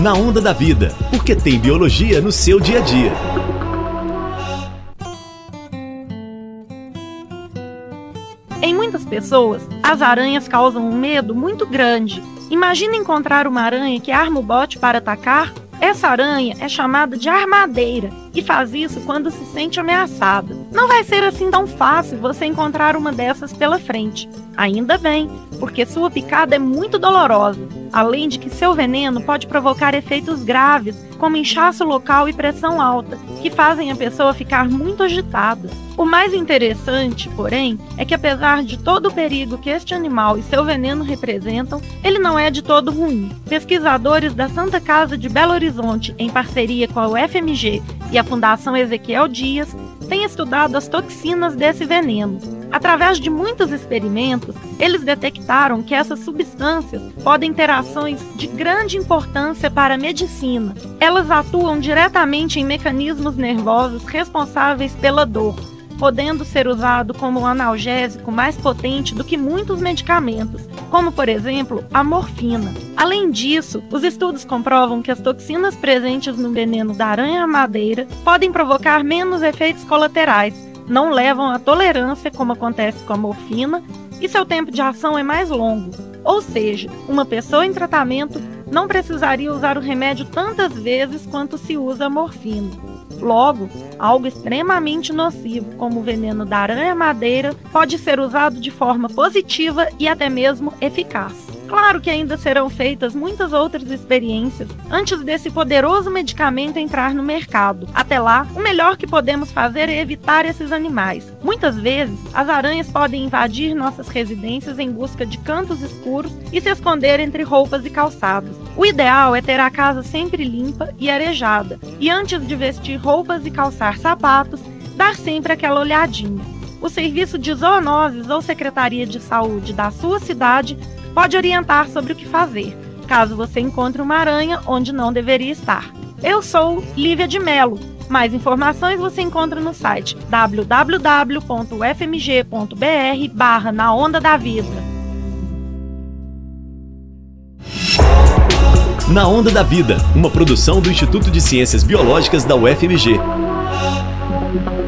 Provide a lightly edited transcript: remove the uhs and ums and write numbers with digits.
Na Onda da Vida, porque tem biologia no seu dia a dia. Em muitas pessoas, as aranhas causam um medo muito grande. Imagina encontrar uma aranha que arma o bote para atacar. Essa aranha é chamada de armadeira e faz isso quando se sente ameaçada. Não vai ser assim tão fácil você encontrar uma dessas pela frente. Ainda bem, porque sua picada é muito dolorosa, além de que seu veneno pode provocar efeitos graves, como inchaço local e pressão alta, que fazem a pessoa ficar muito agitada. O mais interessante, porém, é que apesar de todo o perigo que este animal e seu veneno representam, ele não é de todo ruim. Pesquisadores da Santa Casa de Belo Horizonte, em parceria com a UFMG e a Fundação Ezequiel Dias, têm estudado as toxinas desse veneno. Através de muitos experimentos, eles detectaram que essas substâncias podem ter ações de grande importância para a medicina. Elas atuam diretamente em mecanismos nervosos responsáveis pela dor, podendo ser usado como um analgésico mais potente do que muitos medicamentos, como, por exemplo, a morfina. Além disso, os estudos comprovam que as toxinas presentes no veneno da aranha-armadeira podem provocar menos efeitos colaterais, não levam à tolerância, como acontece com a morfina, e seu tempo de ação é mais longo. Ou seja, uma pessoa em tratamento não precisaria usar o remédio tantas vezes quanto se usa a morfina. Logo, algo extremamente nocivo, como o veneno da aranha-madeira, pode ser usado de forma positiva e até mesmo eficaz. Claro que ainda serão feitas muitas outras experiências antes desse poderoso medicamento entrar no mercado. Até lá, o melhor que podemos fazer é evitar esses animais. Muitas vezes, as aranhas podem invadir nossas residências em busca de cantos escuros e se esconder entre roupas e calçados. O ideal é ter a casa sempre limpa e arejada, e antes de vestir roupas e calçar sapatos, dar sempre aquela olhadinha. O Serviço de Zoonoses ou Secretaria de Saúde da sua cidade pode orientar sobre o que fazer, caso você encontre uma aranha onde não deveria estar. Eu sou Lívia de Mello. Mais informações você encontra no site www.ufmg.br/Na Onda da Vida. Na Onda da Vida, uma produção do Instituto de Ciências Biológicas da UFMG.